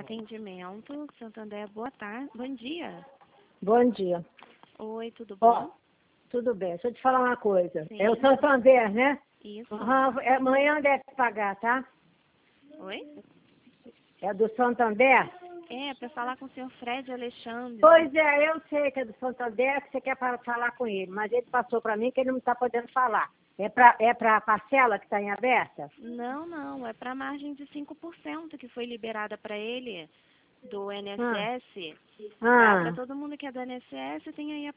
Atendimento, Santander, boa tarde. Bom dia. Bom dia. Oi, tudo Ó, bom? tudo bem. Deixa eu te falar uma coisa. Sim. É o Santander, né? Isso. Amanhã deve pagar, tá? Oi? É do Santander? É, para falar com o senhor Fred Alexandre. Pois é, eu sei que é do Santander, que você quer falar com ele, mas ele passou para mim que ele não está podendo falar. É para a parcela que está em aberta? Não, é para a margem de 5% que foi liberada para ele do Ah, INSS. Tá? Para ah, todo mundo que é do INSS tem aí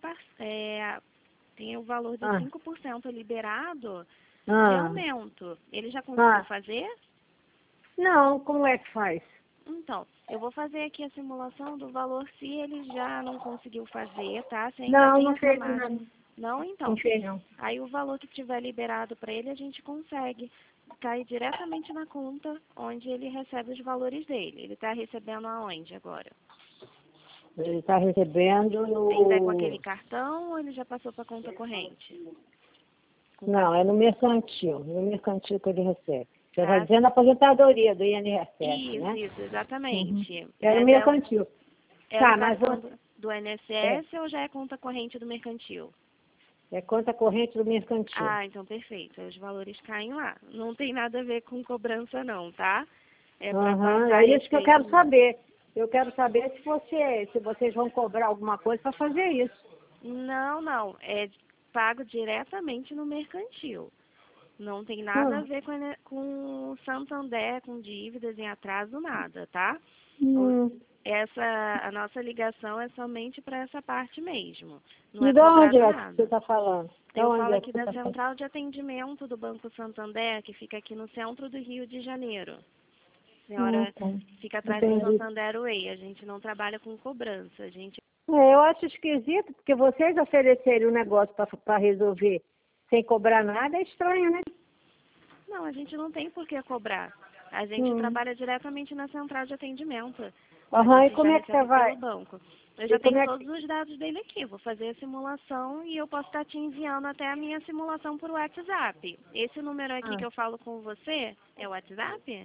tem o valor de ah, 5% liberado de ah, aumento. Ele já conseguiu ah. fazer? Não, como é que faz? Então, eu vou fazer aqui a simulação do valor se ele já não conseguiu fazer, tá? Se ainda Não, tem não essa fez margem. não. Não, Não então. fez não. Aí o valor que tiver liberado para ele, a gente consegue cair diretamente na conta onde ele recebe os valores dele. Ele está recebendo aonde agora? Ele está recebendo Ainda é com aquele no... cartão ou ele já passou para conta corrente? Com Não, é cartão. no mercantil. No mercantil que ele recebe. Você está Ah, dizendo a aposentadoria do INSS, né? isso, Uhum. exatamente. É no Mas mercantil. é o Tá, mas cartão você... do É, INSS ou já é conta corrente do mercantil? é conta corrente do mercantil. Ah, então perfeito. Os valores caem lá. Não tem nada a ver com cobrança não, tá? É para Aham, passar a é isso que eu receita quero mesmo. saber. Eu quero saber se vocês vão cobrar alguma coisa para fazer isso. Não. É pago diretamente no mercantil. Não tem nada a Hum, ver com o Santander, com dívidas em atraso, nada, tá? O- hum. A nossa ligação é somente para essa parte mesmo. Não E é de onde cobrado é que você nada. está falando? De Eu onde falo é que aqui você da está falando? central de atendimento do Banco Santander, que fica aqui no centro do Rio de Janeiro. A senhora Tá. fica atrás do Entendi. Santander Way. A gente não trabalha com cobrança. A gente... É, eu acho esquisito, porque vocês oferecerem um negócio para resolver sem cobrar nada é estranho, né? Não, a gente não tem por que cobrar. A gente Hum. trabalha diretamente na central de atendimento. A Aham, e gente já como é que você recebe pelo vai? banco. Eu E já como tenho é todos que... os dados dele aqui. Vou fazer a simulação e eu posso estar te enviando até a minha simulação por WhatsApp. Esse número aqui Ah, que eu falo com você é o WhatsApp?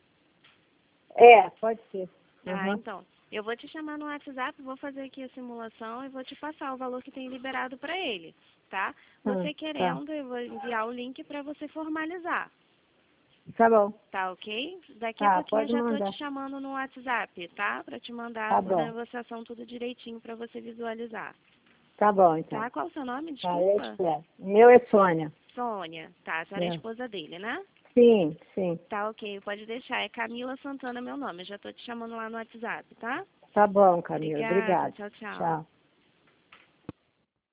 é, pode ser. Ah, Aham. então. Eu vou te chamar no WhatsApp, vou fazer aqui a simulação e vou te passar o valor que tem liberado para ele, tá? Ah, Você tá. querendo, eu vou enviar o link para você formalizar, Tá bom. tá ok? Daqui a Tá, pouquinho eu pode já tô te mandar. chamando no WhatsApp, tá? Para te mandar Tá a bom. negociação tudo direitinho para você visualizar, Tá bom, então. tá? Qual o seu nome? Tá, eu Desculpa. espero. O meu é Sônia. Sônia, tá? A senhora é a É. esposa dele, né? Sim, sim. Tá ok, pode deixar. É Camila Santana meu nome. Eu já tô te chamando lá no WhatsApp, tá? Tá bom, Camila. Obrigada, Obrigada. tchau, tchau. Tchau.